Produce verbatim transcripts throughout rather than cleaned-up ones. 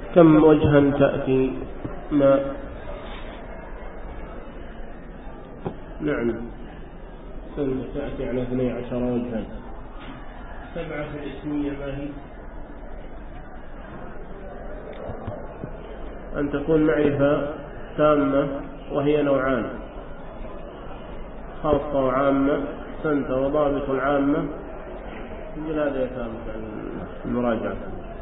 كم وجها تأتي ما نعم سنة تأتي على اثني عشر وجها. سبعة في الاسمية ما هي؟ أن تكون معرفة تامة وهي نوعان، خاصة وعامة. أحسنت. وضابط العامة يجل هذا يتامة المراجعة.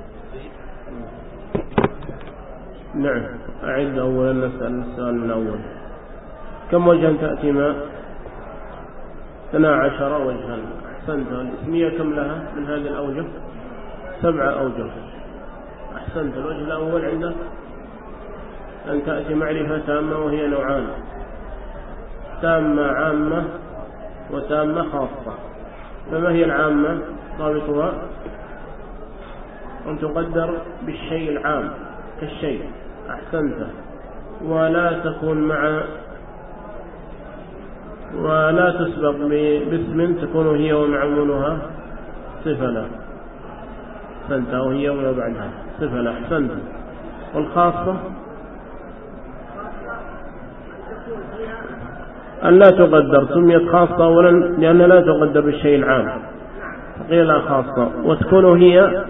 نعم أعد أولا نسأل السؤال الأول. كم وجها تأتي ما؟ اثنا عشر وجها. أحسنت. الاسمية كم لها من هذه الأوجه؟ سبعة أوجه. أحسنت. الوجه الأول عندك أن تأتي معرفة تامة وهي نوعان، تامة عامة وتامة خاصة. فما هي العامة؟ ضابطها أن تقدر بالشيء العام كالشيء. أحسنت. ولا تكون مع ولا تسبق باسم تكون هي ومعمولها صفة له. أحسنت. وهي وما بعدها صفة له. أحسنت. والخاصة أن لا تقدر. سميت خاصة أولا لأنها لا تقدر بالشيء العام، قيل خاصة. وتكون هي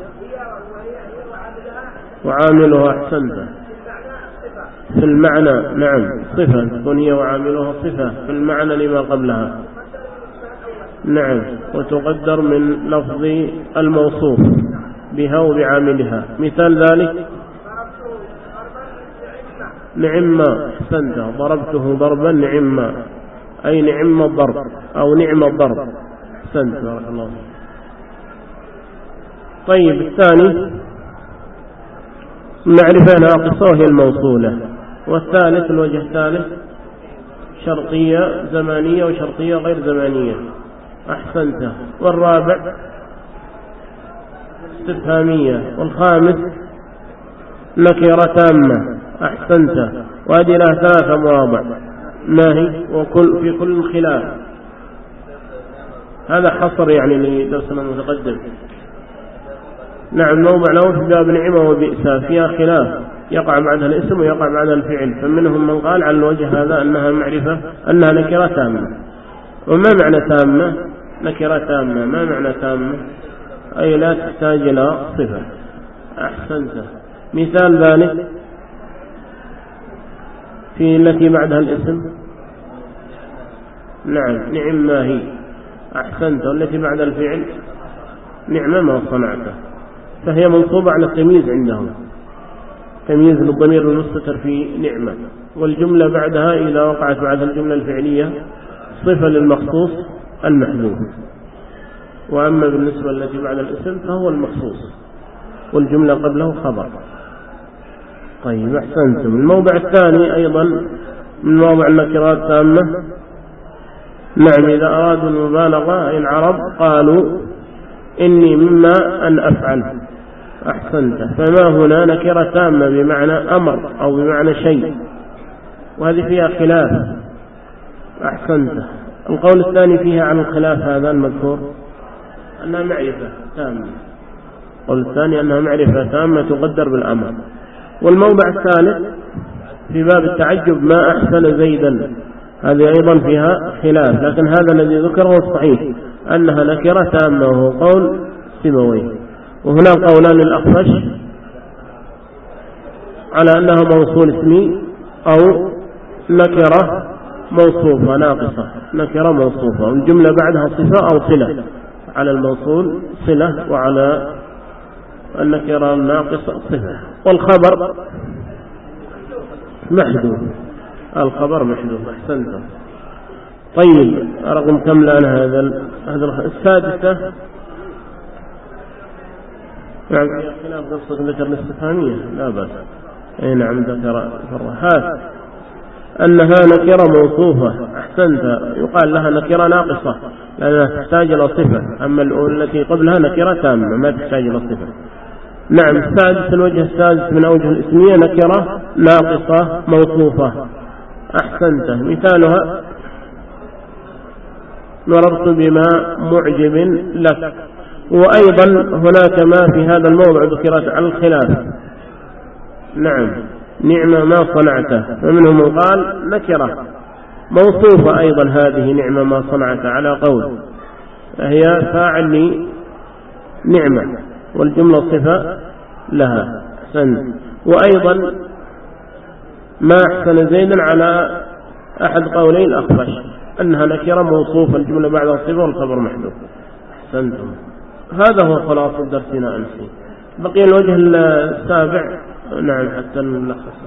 وعاملها. أحسنت. في المعنى نعم صفة، تكون هي وعاملها صفة في المعنى لما قبلها. نعم. وتقدر من لفظ الموصوف بها وبعاملها. مثال ذلك نعم. أحسنت. ضربته ضربا نعم، أي نعم الضرب أو نعم الضرب. أحسنت بارك الله. طيب الثاني معرفة ناقصة وهي الموصولة. والثالث الوجه الثالث شرطية زمانية وشرطية غير زمانية. أحسنت. والرابع استفهامية. والخامس نكرة تامة. أحسنت. وهذه لها ثلاثة مواضع. ما هي؟ وكل في كل خلاف. هذا حصر يعني لدرسنا المتقدم. نعم موضع له في باب نعمة وبئسا فيها خلاف، يقع بعدها الاسم ويقع بعدها الفعل. فمنهم من قال على الوجه هذا أنها معرفة أنها نكرة تامة. وما معنى تامة؟ نكرة تامة ما معنى تامة؟ أي لا تحتاج إلى صفة. أحسنت. مثال ذلك في التي بعدها الاسم. نعم نعم ما هي. أحسنت. والتي بعد الفعل نعم ما صنعته، فهي منصوبة على التمييز عندهم، تمييز للضمير المستتر في نعمة. والجملة بعدها إذا وقعت بعد الجملة الفعلية صفة للمخصوص المحذوف. وأما بالنسبة التي بعد الاسم فهو المخصوص والجملة قبله خبر. طيب أحسنتم. الموضع الثاني أيضا من موضع النكرات تامة. نعم إذا أرادوا المبالغة العرب قالوا إني مما أن أفعل. أحسنت. فما هنا نكرة تامة بمعنى أمر أو بمعنى شيء، وهذه فيها خلاف. أحسنت. القول الثاني فيها عن الخلاف هذا المذكور أنها معرفة تامة. القول الثاني أنها معرفة تامة تقدر بالأمر. والموضع الثالث في باب التعجب ما أحسن زيدا، هذه أيضا فيها خلاف، لكن هذا الذي ذكره الصحيح أنها نكرة تامة وهو قول سيبويه. وهنا قولان للأخفش على أنها موصول اسمي أو نكرة موصوفة ناقصة. نكرة موصوفة والجملة بعدها صفة أو صلة، على الموصول صلة وعلى النكرة الناقصة صفة. والخبر محذوف. الخبر محذوف. أحسنت. طيب رقم كم الآن هذا هذا السادسة. نعم خلاف قصة ذكر الاستفهامية لا بأس. أي نعم ذكر فرهات أنها نكرة موصوفة. أحسنت. يقال لها نكرة ناقصة لأنها تحتاج إلى صفة، أما الأولى التي قبلها نكرة تامة ما تحتاج إلى صفة. نعم. السادس الوجه السادس من أوجه الاسمية نكرة ناقصة موصوفة. أحسنت. مثالها مررت بما معجب لك. وأيضا هناك ما في هذا الموضع ذكرت على الخلاف نعم نعم ما صنعته، فمنهم من قال نكرة موصوفة أيضا هذه نعم ما صنعته على قول، فهي فاعل لنعمة والجملة صفة لها. أحسن. وأيضا ما أحسن زيدا على أحد قولي الأخفش أنها نكرة موصوفة الجملة بعد الصفة والخبر محذوف. أحسنتم. هذا هو خلاصة درسنا أمس. بقي الوجه السابع. نعم حتى نلخص.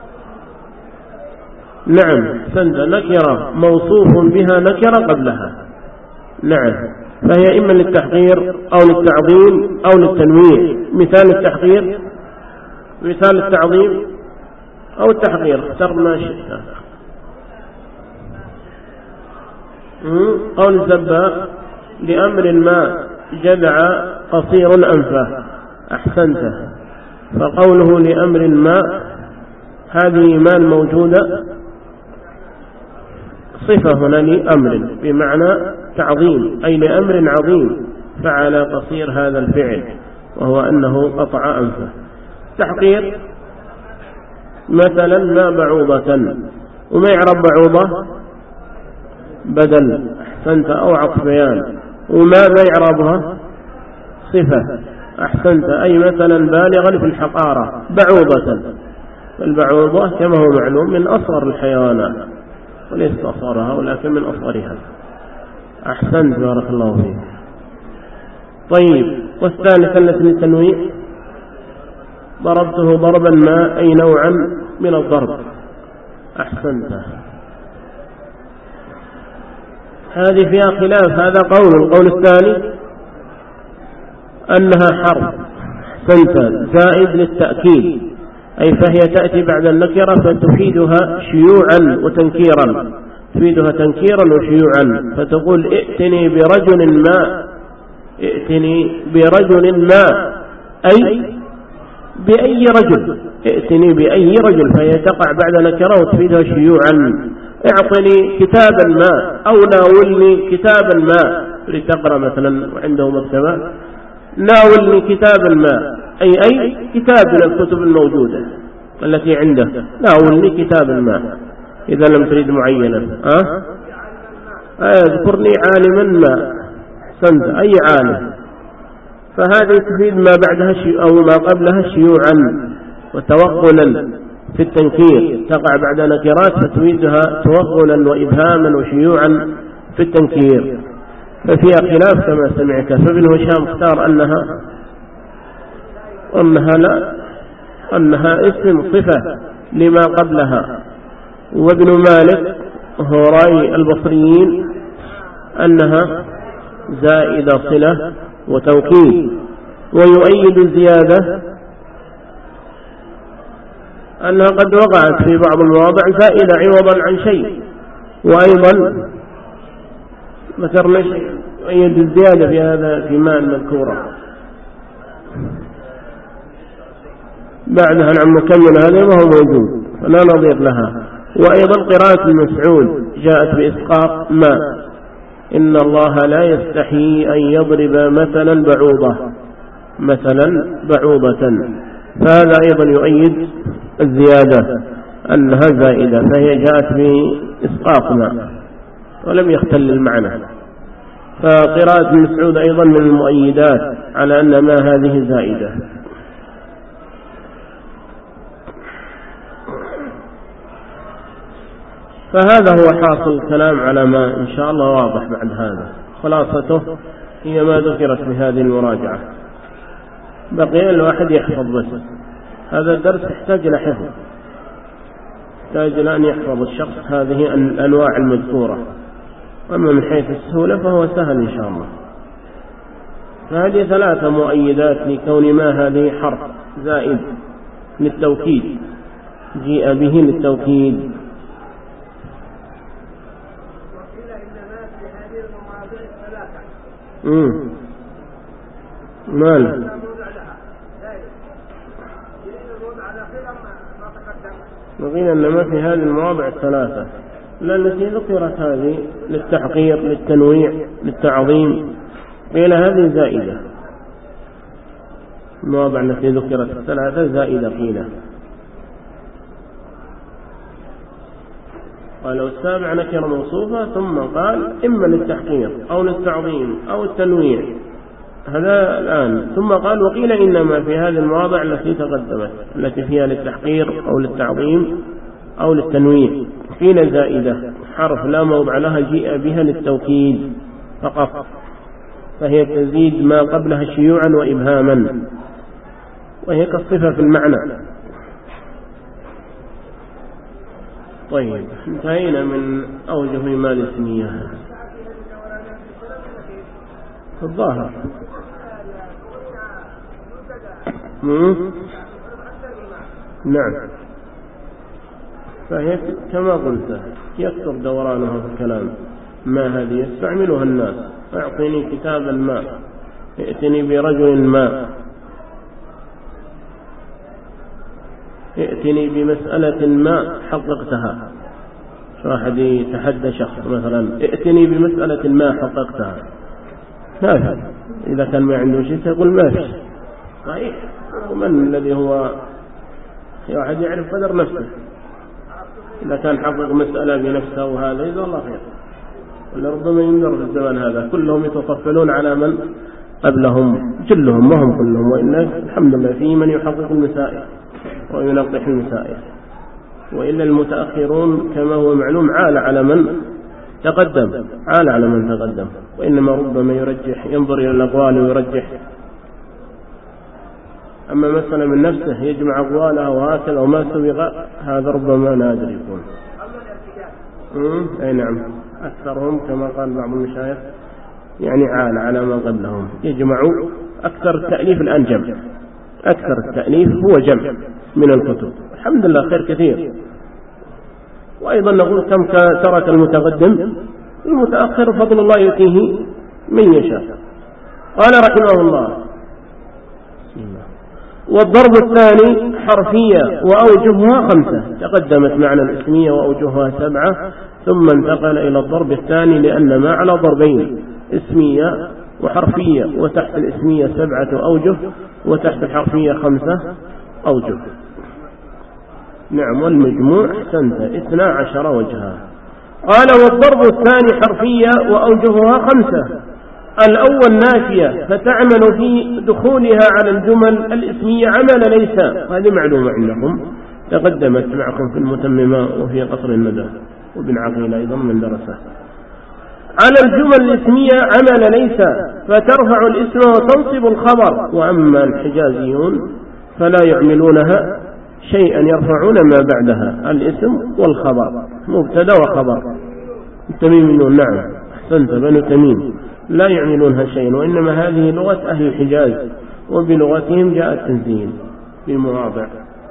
نعم أحسنت. نكرة موصوف بها نكرة قبلها. نعم فهي إما للتحقير أو للتعظيم أو للتنويع. مثال التحقير مثال التعظيم أو التحقير اختر ما شئت. قول الزباء لأمر ما جدع قصير أنفه. أحسنت. فقوله لأمر ما هذه ما موجودة صفة هنا لأمر بمعنى تعظيم، أي لأمر عظيم فعل قصير هذا الفعل وهو أنه قطع أنفه. تحقير مثلا ما بعوضة، وما يعرب بعوضة بدل. أحسنت. أو عطف بيان. وما ما يعربها صفة. أحسنت. أي مثلا بالغا في الحقارة بعوضة. البعوضة كما هو معلوم من أصغر الحيوانات وليس أصغرها ولكن من أصغرها. أحسنت بارك الله فيك. طيب والثالثة التي للتنويع ضربته ضربا ما أي نوعا من الضرب. أحسنت. هذه فيها خلاف. هذا قول. القول الثاني أنها حرف. أحسنت. زائد للتأكيد، أي فهي تأتي بعد النكرة فتفيدها شيوعا وتنكيرا، تفيدها تنكيرا وشيوعا. فتقول ائتني برجل ما، ائتني برجل ما أي بأي رجل، ائتني بأي رجل، فهي تقع بعد نكرة وتفيدها شيوعا. اعطني كتابا ما أو ناولني كتابا ما، لتقرأ مثلا وعنده مكتبة ناولني كتابا ما أي أي كتاب من الكتب الموجودة التي عنده، ناولني كتابا ما إذا لم تريد معينا. أه؟ اذكرني عالما ما. أحسنت. أي عالم. فهذه تفيد ما بعدها شيء أو ما قبلها شيوعا وتوغلا في التنكير، تقع بعد نكرات فتفيدها توغلا وإبهاما وشيوعا في التنكير. ففيها خلاف كما سمعت. فابن هشام اختار أنها أنها لا أنها اسم صفة لما قبلها. وابن مالك هو رأي البصريين أنها زائدة صلة وتوكيد. ويؤيد الزيادة أنها قد وقعت في بعض المواضع زائدة عوضا عن شيء. وأيضا ذكرنا شيء يؤيد الزيادة في هذا في ما المذكورة بعدها عن مكمل هذا ما هو موجود فلا نظير لها. وأيضا قراءة المسعود جاءت بإسقاط ما، إن الله لا يستحي أن يضرب مثلا بعوضة مثلا بعوضة. فهذا أيضا يؤيد الزيادة أنها زائدة، فهي جاءت بإسقاط ما ولم يختل المعنى. فقراءة المسعود أيضا من المؤيدات على أن ما هذه زائدة. فهذا هو حاصل الكلام على ما إن شاء الله واضح. بعد هذا خلاصته هي ما ذكرت بهذه المراجعة. بقي الواحد يحفظ بس. هذا الدرس يحتاج إلى حفظ، يحتاج إلى أن يحفظ الشخص هذه الأنواع المذكورة. أما من حيث السهولة فهو سهل إن شاء الله. فهذه ثلاثة مؤيدات لكون ما هذه حرف زائد للتوكيد، جيء به للتوكيد. امم مال وقيل أن ما في هذه المواضع الثلاثة، لأن التي ذكرت هذه للتحقير للتنويع للتعظيم، قيل هذه زائدة. المواضع التي ذكرت الثلاثة زائدة قيل. قال السابع نكرة موصوفة ثم قال إما للتحقير أو للتعظيم أو التنويع، هذا الآن. ثم قال وقيل إنما في هذه المواضع التي تقدمت التي فيها للتحقير أو للتعظيم أو للتنويع قيل زائدة حرف لا موضع لها جيء بها للتوكيد فقط، فهي تزيد ما قبلها شيوعا وإبهاما، وهي كالصفة في المعنى. طيب انتهينا من أوجه ما الاسمية الظاهر. نعم، فهي كما قلت يكثر دورانها في الكلام. ما هذه يستعملها الناس، اعطني كتابا ما، ائتني برجل ما، ائتني بمسألة ما حققتها. واحد يتحدى شخص مثلا ائتني بمسألة ما حققتها، ما في. إذا كان ما عنده شيء يقول ما في. صحيح، ومن الذي هو واحد يعرف قدر نفسه، إذا كان حقق مسألة بنفسه وهذا إذا الله خير. ولربما ينظر في الزمان هذا كلهم يتطفلون على من قبلهم، جلهم وهم كلهم، وإلا الحمد لله في من يحقق المسائل وينقح المسائل، وإلا المتأخرون كما هو معلوم عال على من تقدم، عال على من تقدم، وإنما ربما يرجح، ينظر إلى الأقوال ويرجح. أما مسألة من نفسه يجمع أقوالها وهكذا وما سبق، هذا ربما نادر يكون. أي نعم، أكثرهم كما قال بعض المشايخ يعني عال على ما قبلهم، يجمعوا أكثر التأليف الآن جمع، أكثر التأليف هو جمع من الكتب، الحمد لله خير كثير. وأيضا نقول كم ترك المتقدم، المتأخر فضل الله يؤتيه من يشاء. قال رحمه الله والضرب الثاني حرفية وأوجهها خمسة، تقدمت معنى الاسمية وأوجهها سبعة، ثم انتقل إلى الضرب الثاني لأن ما على ضربين، اسمية وحرفية، وتحت الاسمية سبعة أوجه وتحت الحرفية خمسة أوجه. نعم، والمجموع أحسنت اثنا عشر وجها. قال والضرب الثاني حرفية وأوجهها خمسة، الأول نافية فتعمل في دخولها على الجمل الاسمية عمل ليس، هذه معلومة عندكم تقدمت معكم في المتممة وفي قصر الندى وابن عقيل أيضا من درسه. على الجمل الاسمية عمل ليس فترفع الاسم وتنصب الخبر، وأما الحجازيون فلا يعملونها شيئا يرفعون ما بعدها الاسم والخبر، مبتدا وخبر. التميميون نعم أحسنت، بنو تميم لا يعملونها شيئا، وإنما هذه لغة أهل الحجاز وبلغتهم جاء التنزيل بمواضع.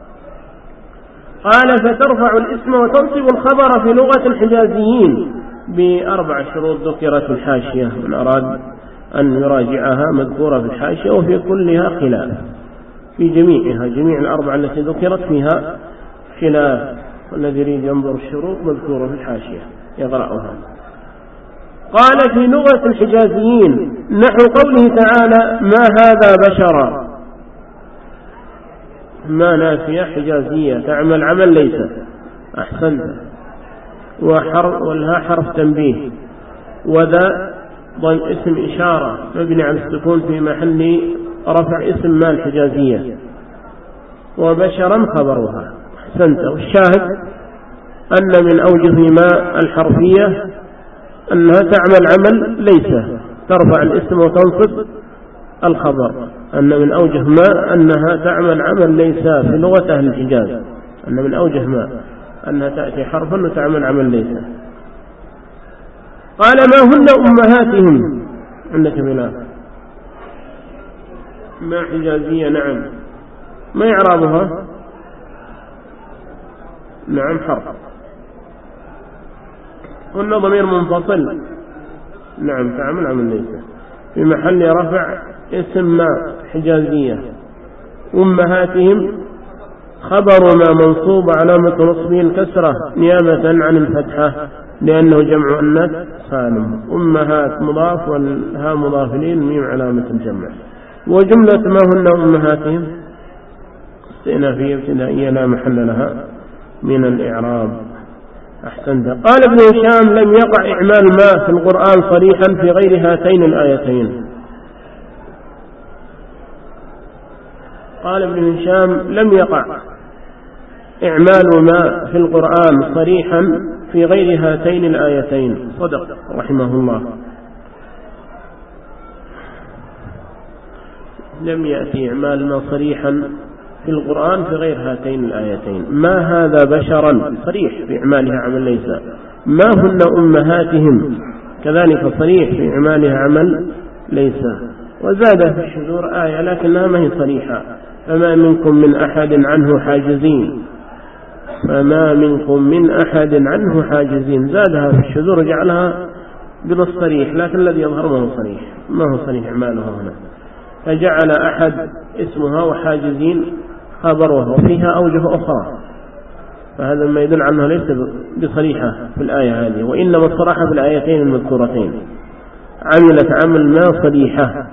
قال فترفع الاسم وتنصب الخبر في لغة الحجازيين بأربع شروط ذكرت في الحاشية، من أراد أن يراجعها مذكورة في الحاشية، وفي كلها خلاف، في جميعها، جميع الأربع التي ذكرت فيها خلاف، والذي يريد ينظر الشروط مذكورة في الحاشية يقرأها. قال في لغة الحجازيين نحو قوله تعالى ما هذا بشرا، ما نافية حجازية تعمل عمل ليس، أحسنت. وحرف والها حرف تنبيه، وذا ضم اسم إشارة مبني على السكون في محل رفع اسم ما الحجازية، وبشرا خبرها، أحسنت. والشاهد أن من أوجه ما الحرفية أنها تعمل عمل ليس، ترفع الاسم وتنصب الخبر، أن من أوجه ما أنها تعمل عمل ليس في لغة أهل الحجاز، أن من أوجه ما أنها تأتي حرفا وتعمل عمل ليس. قال ما هن أمهاتهم، عندك بلا ما حجازية، نعم، ما إعرابها؟ نعم حرف، هن ضمير منفصل، نعم تعمل عمل ليس، في محل رفع اسم ما حجازية. أمهاتهم خبر ما منصوب علامة نصبه الكسرة نيابة عن الفتحة لأنه جمع الناس سالم. أمهات مضاف والها مضاف إليه، الميم علامة الجمع. وجملة ما هن أمهاتهم استئنافية ابتدائية لا محل لها من الإعراب. أحسنت. قال ابن هشام لم يقع إعمال ما في القرآن صريحا في غير هاتين الآيتين. قال ابن هشام لم يقع إعمال ما في القرآن صريحا في غير هاتين الآيتين. صدق رحمه الله. لم يأتي إعمال ما صريحا في القرآن في غير هاتين الآيتين. ما هذا بشرا صريح في إعمالها عمل ليس. ما هن أمهاتهم كذلك صريح في إعمالها عمل ليس. وزاد في الشذور آية لكنها ما هي صريحة. فما منكم من أحد عنه حاجزين. فما منكم من أحد عنه حاجزين. زادها في الشذور جعلها بالصريح لكن الذي يظهر ما هو صريح. ما هو صريح إعمالها هنا. فجعل أحد اسمها وحاجزين خبرها وفيها أوجه أخرى. فهذا ما يدل عنها ليس بصريحة في الآية هذه. وإنما الصراحة في الآيتين المذكورتين. عملت عمل ما صريحة.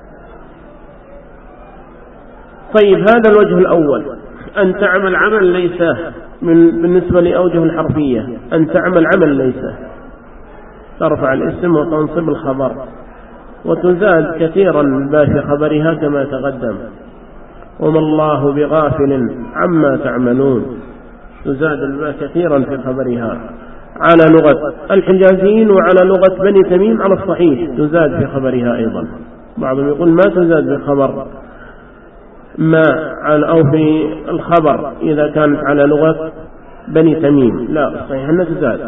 طيب هذا الوجه الأول أن تعمل عمل ليس من بالنسبة لأوجه الحرفية. أن تعمل عمل ليس ترفع الاسم وتنصب الخبر وتزاد كثيرا الباء في خبرها كما تقدم. وما الله بغافل عما تعملون. تزاد الباء كثيرا في خبرها على لغة الحجازيين وعلى لغة بني تميم على الصحيح تزاد في خبرها أيضا. بعضهم يقول ما تزاد في خبر ما أو في الخبر إذا كانت على لغة بني تميم. لا صحيح أنها تزاد.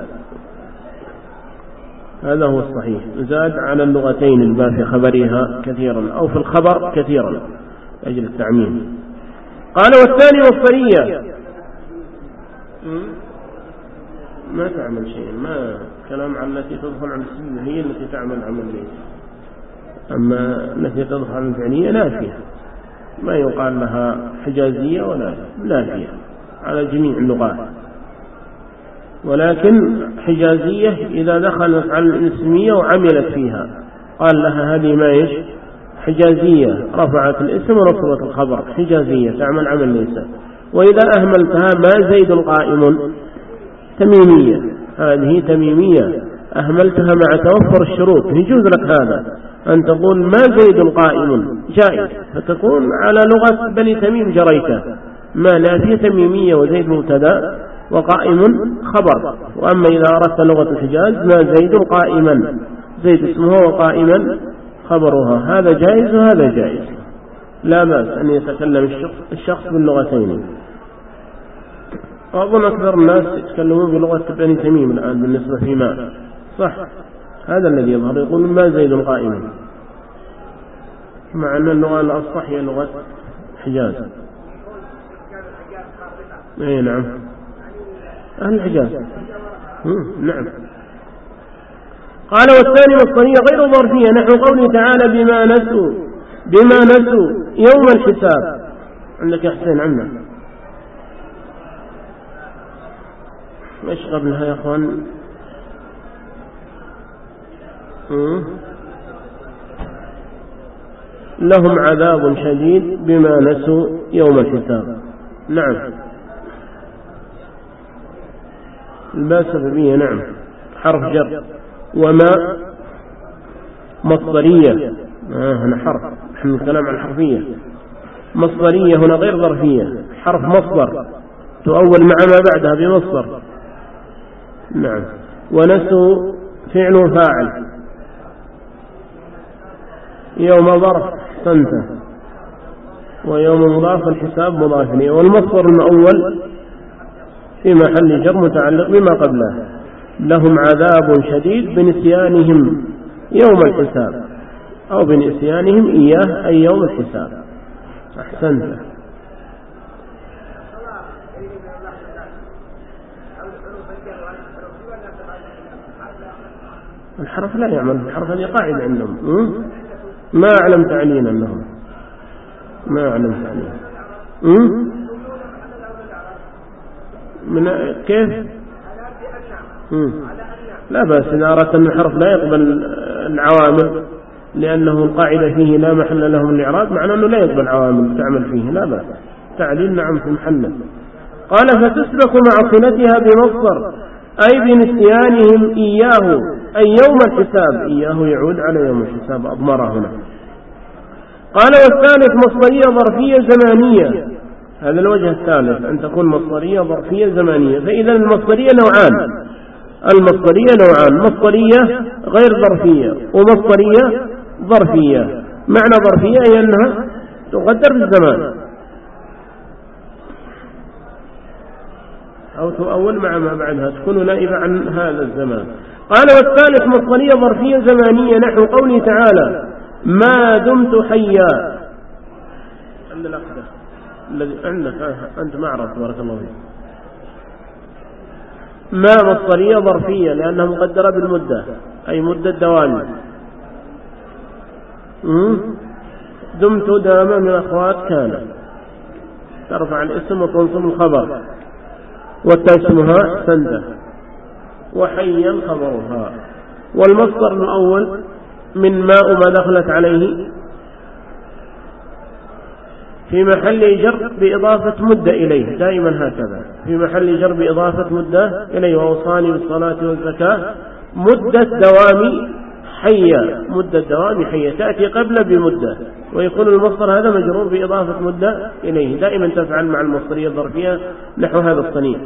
هذا هو الصحيح. زاد على اللغتين الباء في خبرها كثيرا أو في الخبر كثيرا أجل التعميم. قال والثاني والصرية ما تعمل شيء. ما كلام عن التي تدخل على السنة هي التي تعمل عمل ليس. أما التي تدخل على الفعلية نافية. ما يقال لها حجازية ولا نافية على جميع اللغات. ولكن حجازية إذا دخلت على الاسمية وعملت فيها قال لها هذه ما إيش حجازية. رفعت الاسم ونصبت الخبر حجازية تعمل عمل ليس. وإذا أهملتها ما زيد قائم تميمية. هذه تميمية أهملتها مع توفر الشروط. يجوز لك هذا أن تقول ما زيد قائم جائز فتكون على لغة بني تميم جريته. ما نافية تميمية وزيد مبتدا وقائم خبر. وأما إذا أردت لغة الحجاز ما زيد قائما زيد اسمه وقائما خبرها. هذا جائز وهذا جائز. لا بأس أن يتكلم الشخص باللغتين. أظن أكثر الناس يتكلمون بلغة بني تميم الآن بالنسبة في ما صح. هذا الذي يظهر يقول ما زيد قائما مع أن اللغة الأصح هي لغة حجاز. أي نعم أهل الحجاز. نعم. قال والثاني والصرية غير ظرفية نحو قوله تعالى بما نسوا بما نسوا يوم الحساب. عندك يا حسين عنا ايش قبلها يا اخوان؟ لهم عذاب شديد بما نسوا يوم الحساب. نعم الباء سببية. نعم حرف جر. وما مصدرية. آه هنا حرف. نحن الكلام عن الحرفية. مصدرية هنا غير ظرفية. حرف مصدر تؤول مع ما بعدها بمصدر. نعم. ونسوا فعل وفاعل. يوم ظرف سنته. ويوم مضاف الحساب مضاف إليه. والمصدر الأول في محل جر متعلق بما قبله. لهم عذاب شديد بنسيانهم يوم الحساب أو بنسيانهم إياه أي يوم الحساب. أحسنت. الحرف لا يعمل. الحرف هذه قاعدة عندهم. ما أعلم تعلينا لهم. ما أعلم تعلينا. من كيف؟ لا بأس إذا أردت أن الحرف لا يقبل العوامل لأنه القاعدة فيه لا محل له من الإعراب معنى أنه لا يقبل عوامل تعمل فيه. لا بأس. تعليل نعم في محله. قال فتسبق مع صلتها بمصدر أي بنسيانهم إياه أي يوم الحساب، إياه يعود على يوم الحساب أضمر هنا. قال والثالث مصدرية ظرفية زمانية، هذا الوجه الثالث أن تكون مصدرية ظرفية زمانية. فإذا المصدرية نوعان، المصدرية نوعان، مصدرية غير ظرفية ومصدرية ظرفية. معنى ظرفية أي أنها تقدر بالزمان أو تؤول مع ما بعدها، تكون نائبة عن هذا الزمان. قال والثالث مصدرية ظرفية زمانية نحو قوله تعالى ما دمت حيا. عند الأخذ الذي عندك أنت ما عرفت بارك الله فيك. ما مصدرية ظرفية لأنها مقدرة بالمدة أي مدة دوام. دمت دائما من أخوات كان، ترفع الاسم وتنصب الخبر وتسمها سندة، وحيا خبرها. والمصدر الأول من ماء ما دخلت عليه في محل جر بإضافة مدة إليه، دائما هكذا في محل جر بإضافة مدة إليه. وأوصاني بالصلاة والزكاة مدة دوام حية، مدة دوام حية تأتي قبل بمدة، ويكون المصدر هذا مجرور بإضافة مدة إليه. دائما تفعل مع المصدرية الظرفية نحو هذا الصنيع.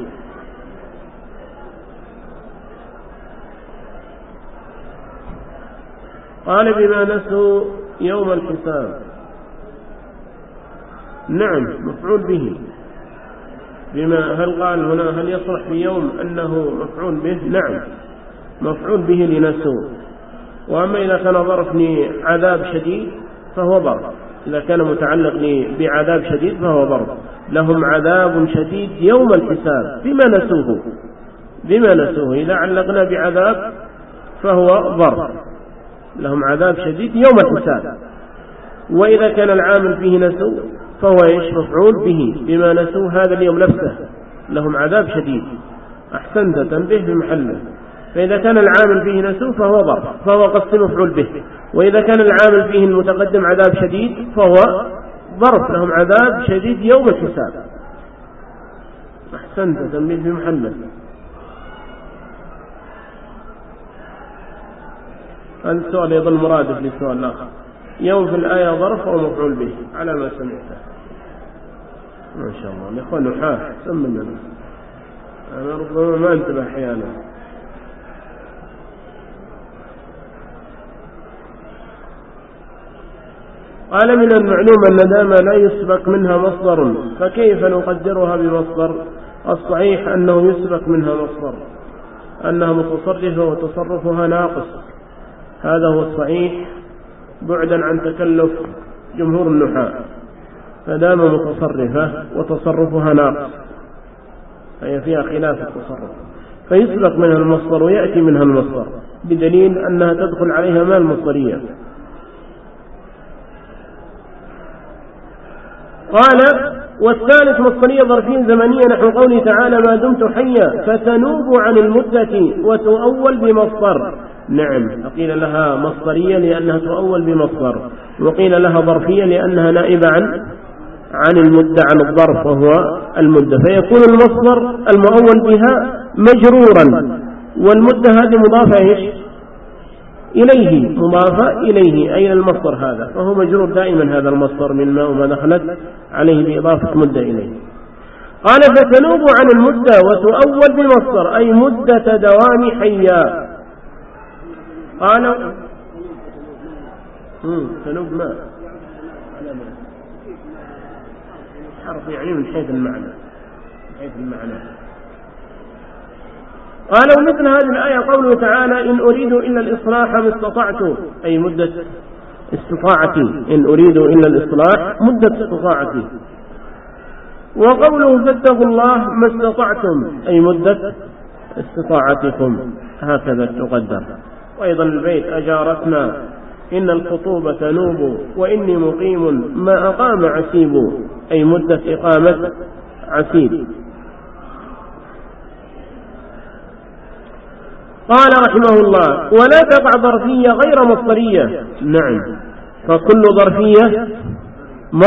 قال بما نسوا يوم الحساب. نعم مفعول به. بما هل قال هنا هل يصلح في يوم أنه مفعول به؟ نعم مفعول به لنسوا. وأما إذا كان ظرف لعذاب شديد فهو ظرف، إذا كان متعلق بعذاب شديد فهو ظرف. لهم عذاب شديد يوم الحساب بما نسوه، بما نسوه إذا علقنا بعذاب فهو ظرف، لهم عذاب شديد يوم الحساب. وإذا كان العامل فيه نسو فهو إيش؟ مفعول به بما نسوا هذا اليوم نفسه، لهم عذاب شديد. أحسنت، تنبه بمحله. فإذا كان العامل فيه نسو فهو ظرف، فهو قصد مفعول به. وإذا كان العامل فيه المتقدم عذاب شديد فهو ظرف، لهم عذاب شديد يوم الحساب. أحسنت، تنبه بمحله. هذا السؤال يظل مرادف للسؤال الآخر. يوم في الآية ظرف أو مفعول به على ما سمعته. ما شاء الله الإخوان نحاة سمنا، أنا ربما ما انتبه أحيانا. قال من المعلوم أن دام لا يسبق منها مصدر فكيف نقدرها بمصدر؟ الصحيح أنه يسبق منها مصدر، أنها متصرفة وتصرفها ناقص، هذا هو الصحيح بعدا عن تكلف جمهور النحاة. فدام متصرفة وتصرفها ناقص هي فيها خلاف التصرف، فيسبق منها المصدر ويأتي منها المصدر بدليل أنها تدخل عليها ما المصدرية. قال والثالث مصدرية ظرفية زمنية نحو قوله تعالى ما دمت حيا، فتنوب عن المدة وتؤول بمصدر. نعم، فقيل لها مصدرية لأنها تؤول بمصدر، وقيل لها ظرفية لأنها نائبة عن عن المدة، عن الظرف وهو المدة، فيكون المصدر المؤول بها مجرورا، والمدة هذه مضافة إيش؟ إليه، مضافة إليه أي المصدر هذا، فهو مجرور دائما هذا المصدر من ما وما دخلت عليه بإضافة مدة إليه. قال فتنوب عن المدة وتؤول بمصدر أي مدة دوام حيا. قالوا تنوب ما حرف يعني من حيث المعنى، من حيث المعنى. قالوا مثل هذه الآية قوله تعالى إن أريد إلا الإصلاح ما استطعت، أي مدة استطاعتي، إن أريد إلا الإصلاح مدة استطاعتي. وقوله فاتقوا الله ما استطعتم أي مدة استطاعتكم، هكذا تقدر. وأيضا البيت أجارتنا إن الخطوبة تنوب وإني مقيم ما أقام عسيب أي مدة إقامة عسيب. قال رحمه الله ولا تقع ظرفية غير مصدرية. نعم، فكل ظرفية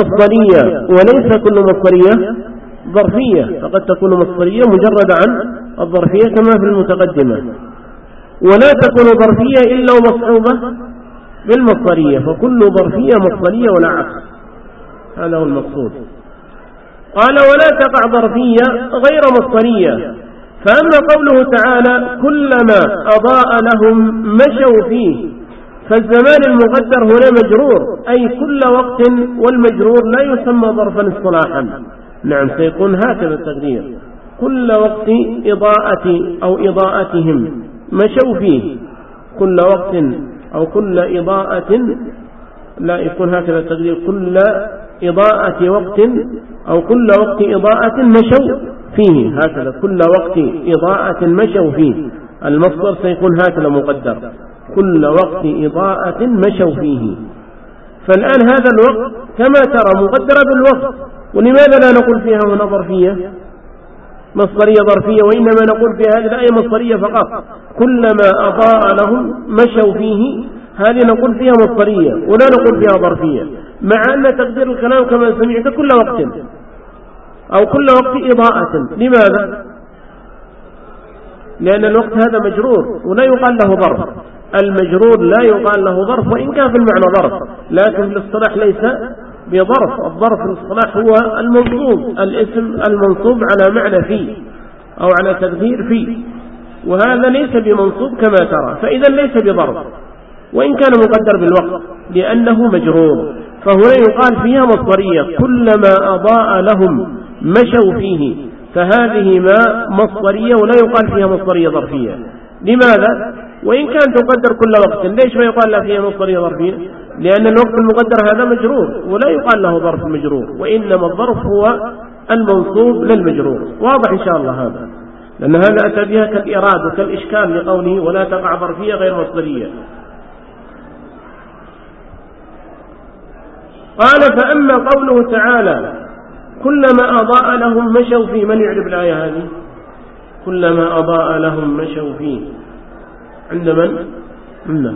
مصدرية وليس كل مصدرية ظرفية، فقد تكون مصدرية مجرد عن الظرفية كما في المتقدمة، ولا تكون ظرفية إلا ومصحوبة بالمصدرية، فكل ظرفية مصدرية ولا عكس، هذا هو المقصود. قال ولا تقع ظرفية غير مصدرية. فأما قوله تعالى كلما أضاء لهم مشوا فيه، فالزمان المقدر هنا مجرور، أي كل وقت، والمجرور لا يسمى ظرفا اصطلاحا. نعم سيكون هكذا التقدير، كل وقت إضاءة أو إضاءتهم مشوا فيه، كل وقت أو كل إضاءة، لا يكون هكذا التقدير، كل إضاءة وقت أو كل وقت إضاءة مشوا فيه، هكذا كل وقت إضاءة مشوا فيه، المصدر سيكون هكذا مقدر، كل وقت إضاءة مشوا فيه. فالآن هذا الوقت كما ترى مقدر بالوقت، ولماذا لا نقول فيها هنا ظرفية مصدرية ظرفية، وإنما نقول في هذه الآية مصدرية فقط، كلما أضاء لهم مشوا فيه، هذه نقول فيها مصدرية ولا نقول فيها ظرفية، مع أن تقدير الكلام كما سمعت كل وقت أو كل وقت إضاءة. لماذا؟ لأن الوقت هذا مجرور ولا يقال له ظرف، المجرور لا يقال له ظرف وإن كان في المعنى ظرف، لكن في الاصطلاح ليس بظرف. الظرف في الاصطلاح هو المنصوب، الاسم المنصوب على معنى فيه أو على تقدير فيه، وهذا ليس بمنصوب كما ترى، فإذا ليس بظرف وإن كان مقدر بالوقت لأنه مجرور. فهنا يقال فيها مصدرية، كلما أضاء لهم مشوا فيه، فهذه ما مصدرية ولا يقال فيها مصدرية ظرفية. لماذا؟ وإن كان تقدر كل وقت، ليش ما يقال لها فيها مصدرية ظرفية؟ لأن الوقت المقدر هذا مجرور ولا يقال له ظرف مجرور، وإنما الظرف هو المنصوب للمجرور. واضح إن شاء الله هذا، لأن هذا أتى بها كالإرادة وكالإشكال لقوله ولا تقع ظرفية غير مصدرية. قال فأما قوله تعالى كلما أضاء لهم مشوا فيه، من يعرف الآية هذه؟ كلما أضاء لهم مشوا فيه عند من؟ عندنا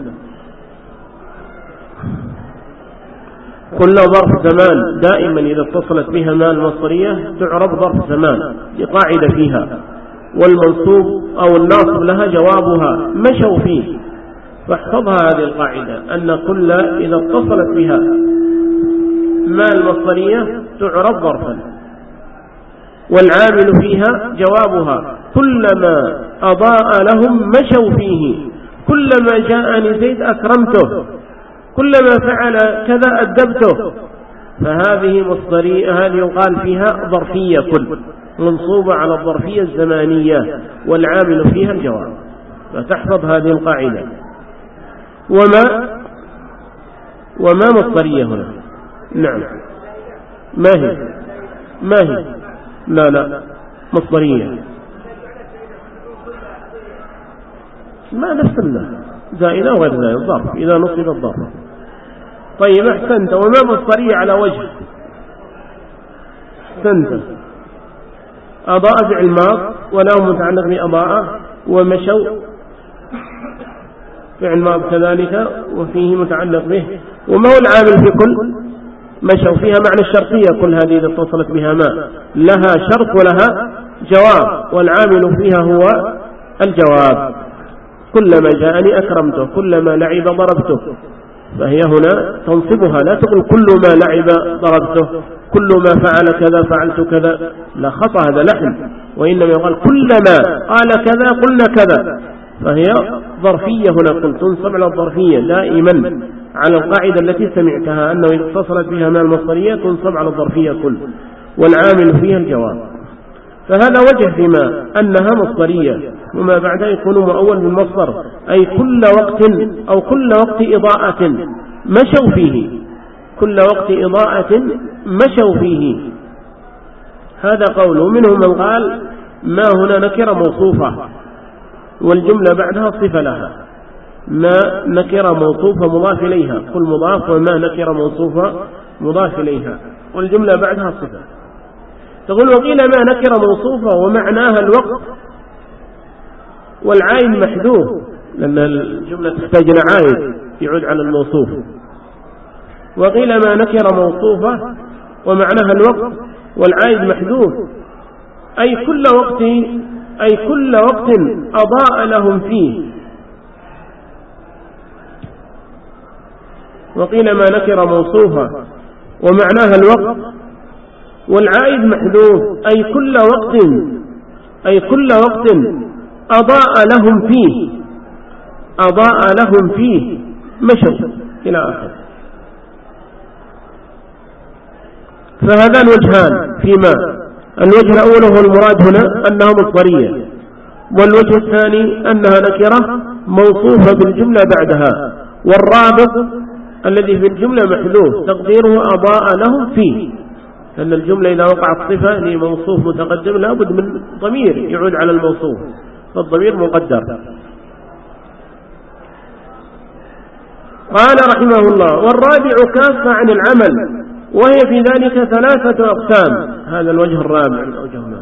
كل ظرف زمان دائما إذا اتصلت بها ما المصدرية تعرب ظرف زمان لقاعدة فيها، والمنصوب أو الناصب لها جوابها مشوا فيه. فاحفظها هذه القاعدة، أن كل إذا اتصلت بها ما المصدرية تعرب ظرفا، والعامل فيها جوابها، كلما أضاء لهم مشوا فيه، كلما جاءني زيد أكرمته، كلما فعل كذا أدبته، فهذه مصدرية، هذه يقال فيها ظرفية كل، منصوبة على الظرفية الزمانية، والعامل فيها الجواب. فتحفظ هذه القاعدة. وما وما مصدرية هنا؟ نعم ما هي؟ ما هي؟ لا لا مصدرية، ما نفسنا زائدة وغير زائدة، الظرف إذا نصب الظرف. طيب أحسنت. وما مصدرية على وجه؟ أحسنت. أضاء فعل ماض ولا متعلق بأضاء، ومشوا فعل ماض كذلك وفيه متعلق به. وما هو العامل في كل؟ مشوا فيها معنى الشرطية، كل هذه إذا اتصلت بها ما لها شرط ولها جواب، والعامل فيها هو الجواب. كلما جاءني أكرمته، كلما لعب ضربته، فهي هنا تنصبها، لا تقول كل ما لعب ضربته، كل ما فعل كذا فعلت كذا، لا خطأ، هذا لحن، وإنما يقال كلما قال كذا قلنا كذا، فهي ظرفية هنا، قلت تنصب على الظرفية دائما على القاعدة التي سمعتها، أنه إذا اتصلت بها ما المصدرية تنصب على الظرفية كل، والعامل فيها الجواب. فهذا وجه فيما أنها مصدرية، وما بعدها يكون مؤول بالمصدر، أي كل وقت أو كل وقت إضاءة مشوا فيه، كل وقت إضاءة مشوا فيه. هذا قوله. منهم من قال ما هنا نكرة موصوفة والجملة بعدها صفة لها، ما نكرة موصوفة مضاف إليها، كل مضاف، وما نكرة موصوفة مضاف إليها والجملة بعدها صفة. تقول وقيل ما نكرة موصوفة ومعناها الوقت والعائد محذوف، لأن الجملة تحتاج إلى عائد يعود على الموصوف. وقيل ما نكرة موصوفة ومعناها الوقت والعائد محذوف، أي كل وقت أي كل وقت أضاء لهم فيه. وقيل ما نكر موصوفة ومعناها الوقت، والعائد محذوف، أي كل وقت أي كل وقت أضاء لهم فيه أضاء لهم فيه مشوا إلى آخر. فهذان وجهان فيما الوجه الأول هو المراد هنا أنها مصدرية، والوجه الثاني أنها نكرة موصوفة بالجملة بعدها، والرابط الذي في الجملة محذوف تقديره أضاء لهم فيه، أن الجملة إذا وقعت صفة لموصوف متقدم لابد من ضمير يعود على الموصوف، فالضمير مقدر. قال رحمه الله: والرابع كافة عن العمل، وهي في ذلك ثلاثة أقسام. هذا الوجه الرابع من أوجهنا.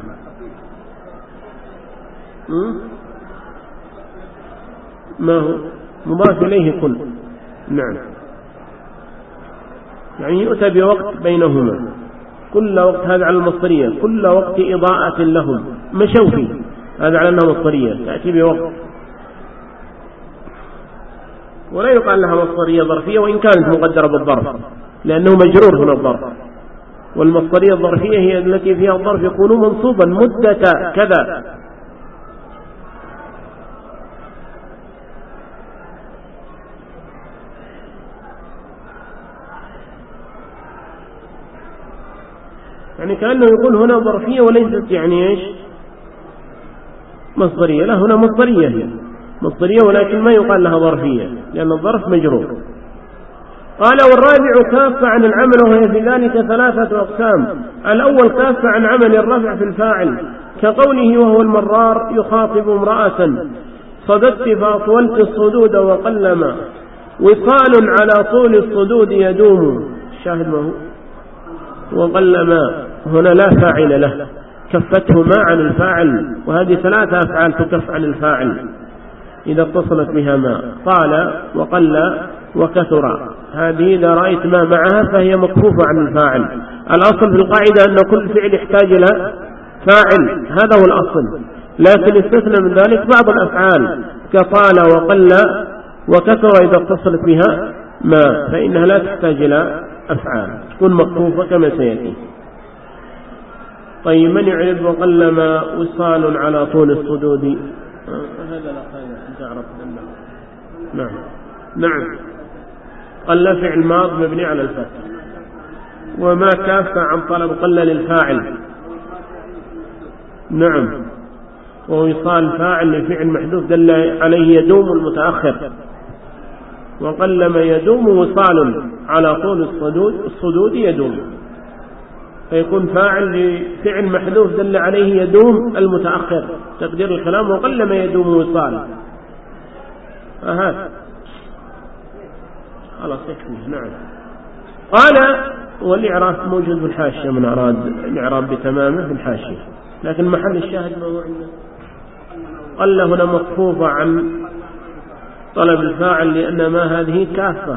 ما هو مضاف إليه كل، نعم، يعني يؤتى بوقت بينهما، كل وقت، هذا على المصدرية، كل وقت إضاءة لهم مشوا فيه، هذا على أنها مصدرية تأتي بوقت، ولا يقال لها مصدرية ظرفية وإن كانت مقدرة بالظرف، لأنه مجرور هنا الظرف، والمصدرية الظرفية هي التي فيها الظرف يكون منصوبا مدة كذا. يعني كأنه يقول هنا ظرفية وليست يعني إيش مصدرية، لا، هنا مصدرية، هي مصدرية ولكن ما يقال لها ظرفية لأن الظرف مجرور. قال: والرابع كافة عن العمل، وهي في ذلك ثلاثة أقسام. الأول كافة عن عمل الرفع في الفاعل، كقوله: وهو المرار يخاطب امرأة صددت فأطولت الصدود وقلما، وصال على طول الصدود يدوم. الشاهد ما هو وقلما، هنا لا فاعل له، كفته ما عن الفاعل، وهذه ثلاثة أفعال تكف عن الفاعل إذا اتصلت بها ما، طال وقل وكثر، هذه إذا رأيت ما معها فهي مكفوفة عن الفاعل. الأصل في القاعدة أن كل فعل يحتاج إلى فاعل، هذا هو الأصل، لكن استثنى من ذلك بعض الأفعال كطال وقل وكثر إذا اتصلت بها ما فإنها لا تحتاج إلى أفعال، تكون مكفوفة كما سيأتي. طيب، من يعرف وقلما وصال على طول الصدود؟ هذا لا خير أنت عرفت. نعم نعم قل فعل ماض مبني على الفتح، وما كافة عن طلب قل للفاعل، نعم، ووصال فاعل لفعل محذوف دل عليه يدوم المتأخر، وقلما يدوم وصال على طول الصدود الصدود يدوم، فيكون فاعل لفعل محذوف دل عليه يدوم المتأخر، تقدير الكلام وقلما يدوم وصال. فهذا خلاص يكفي. نعم. قال: والإعراب موجود في الحاشية، من أراد الإعراب بتمامه في الحاشية، لكن محل الشاهد ما هو عنده. قل هنا مكفوفة عن طلب الفاعل لأن ما هذه كافة،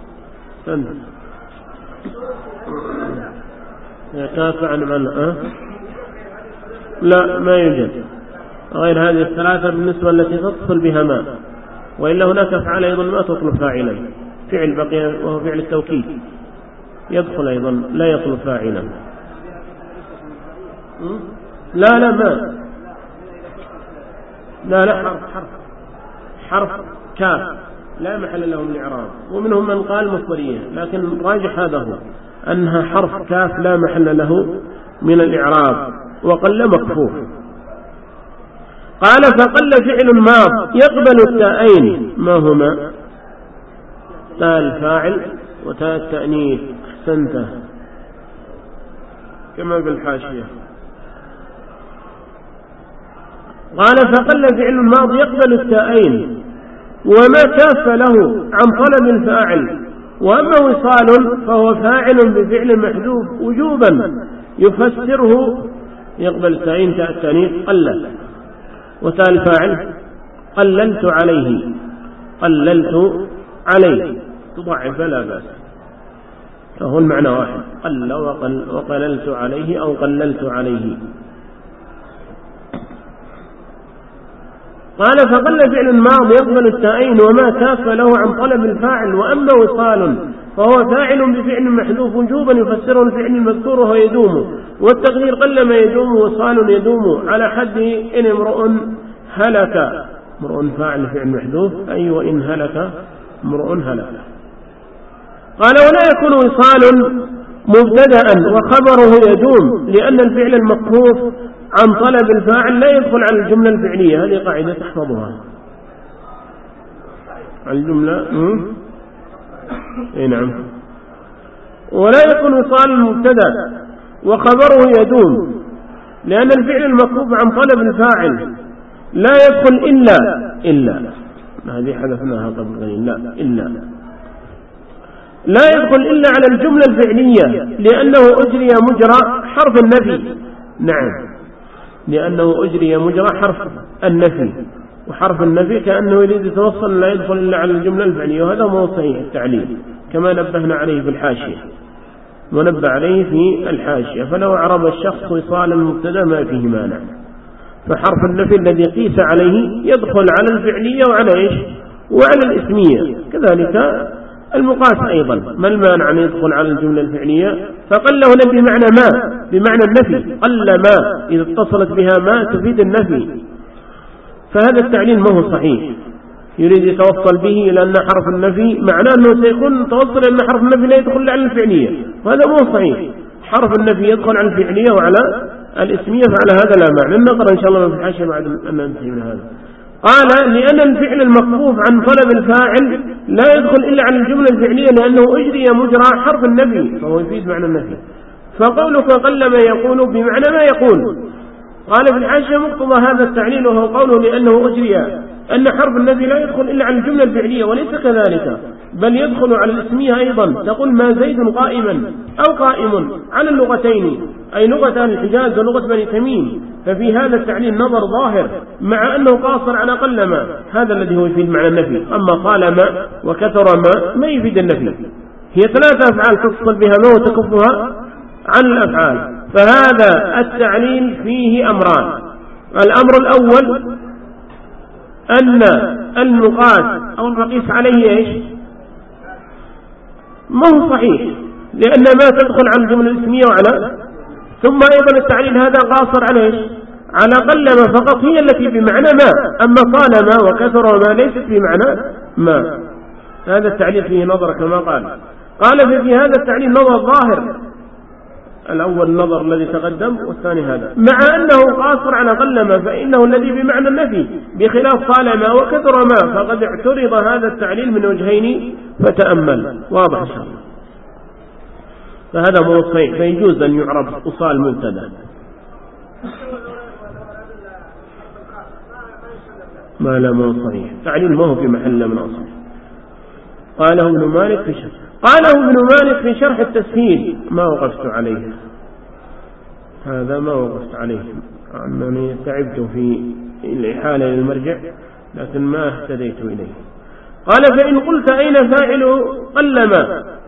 كافة عن من أه؟ لا، ما يوجد غير هذه الثلاثة بالنسبة التي تتصل بها ما، وإلا هناك أفعال أيضا ما تطلب فاعلا، فعل بقي وهو فعل التوكيد يدخل أيضا لا يطلب فاعلا. لا لا ما لا لا حرف حرف حرف كاف لا محل له من الإعراب، ومنهم من قال مصدرية، لكن راجح هذا هو أنها حرف كاف لا محل له من الإعراب، وقل مكفوف. قال: فقل فعل ماض يقبل التاءين، ما هما؟ تاء الفاعل وتاء التأنيث، أحسنت، كما بالحاشية. قال: فقل فعل الماضي يقبل التاءين، وما كاف له عن طلب الفاعل، وأما وصال فهو فاعل بفعل محذوف وجوبا يفسره يقبل التاءين تاء التأنيث قلل، وتاء الفاعل قللت عليه، قللت عليه تضعف لا بأس، فهو المعنى واحد، قل وقل وقللت عليه أو قللت عليه. قال فقل فعل ماض يقبل التائين وما كاف له عن طلب الفاعل، وأما وصال فهو فاعل بفعل محذوف وجوبا يفسره الفعل المذكور وهو يدوم، والتقدير قلما يدوم وصال يدوم على حد إن امرؤ هلك، امرؤ فاعل فعل محذوف أي وإن هلك امرؤ هلك. قال ولا يكون وصال مبتدأ وخبره يدوم، لأن الفعل المكفوف عن طلب الفاعل لا يدخل على الجملة الفعلية. هذه قاعدة تحفظها. الجملة اي نعم. ولا يكون وصال مبتدأ وخبره يدوم، لأن الفعل المكفوف عن طلب الفاعل لا يدخل إلا إلا هذه حذفناها قبل قليل، لا إلا لا يدخل إلا على الجملة الفعلية، لأنه أجري مجرى حرف النفي. نعم، لأنه أجري مجرى حرف النفي، وحرف النفي كأنه يريد يتوصل لا يدخل إلا على الجملة الفعلية، وهذا مو صحيح التعليل كما نبهنا عليه في الحاشية، ونبه عليه في الحاشية. فلو أعرب الشخص وصال المبتدأ ما فيه مانع، فحرف النفي الذي قيس عليه يدخل على الفعلية وعلى إيش؟ وعلى الاسمية. كذلك المقاس أيضا، ما المانع أن يدخل على الجملة الفعلية؟ فقل له بمعنى ما، بمعنى النفي، قل ما إذا اتصلت بها ما تفيد النفي، فهذا التعليل ما هو صحيح. يريد يتوصل به إلى أن حرف النفي معناه أنه سيكون توصل أن حرف النفي لا يدخل على الفعلية، وهذا ما هو صحيح. حرف النفي يدخل على الفعلية وعلى الاسمية، فعلى هذا لا معنى. نقرأ إن شاء الله في الحاشية بعد أن ننتهي من هذا. قال لأن الفعل المكفوف عن طلب الفاعل لا يدخل إلا على الجملة الفعلية، لأنه أجري مجرى حرف النفي فهو يفيد معنى النفي. فقولك قل ما يقول بمعنى ما يقول. قال في الحاشية مقتضى هذا التعليل وهو قوله لأنه أجري أن حرف النفي لا يدخل إلا على الجملة الفعلية، وليس كذلك، بل يدخل على الاسمية أيضا. تقول ما زيد قائما أو قائم على اللغتين، أي لغة أهل الحجاز ولغة بني تميم، ففي هذا التعليل نظر ظاهر مع أنه قاصر على قل ما، هذا الذي هو يفيد معنى النفي. أما قال ما وكثر ما ما يفيد النفي. هي ثلاثة أفعال تفصل بها ما وتكفها عن الأفعال. فهذا التعليل فيه أمران. الأمر الأول أن المقاس أو المقيس عليه إيش؟ ما هو صحيح، لأن ما تدخل على الجملة الاسمية وعلى، ثم أيضا التعليل هذا قاصر على إيش؟ على قل ما فقط، هي التي بمعنى ما، أما قال ما وكثر ما ليست بمعنى ما. هذا التعليل فيه نظر كما قال. قال في هذا التعليل نظر ظاهر، الأول النظر الذي تقدم والثاني هذا، مع أنه قاصر على قل ما، فإنه الذي بمعنى النفي، بخلاف قال ما وكثر ما، فقد اعترض هذا التعليل من وجهين فتأمل. واضح إن شاء الله. فهذا مو صحيح، فيجوز أن يعرب وصال مبتدا. ما لا مو صحيح، تعليل ما هو في محل من أصل. قاله ابن مالك في شرح قاله ابن مالك في شرح التسهيل، ما وقفت عليه، هذا ما وقفت عليه، أنني تعبت في الإحالة للمرجع لكن ما اهتديت إليه. قال فإن قلت أين فاعل قل ما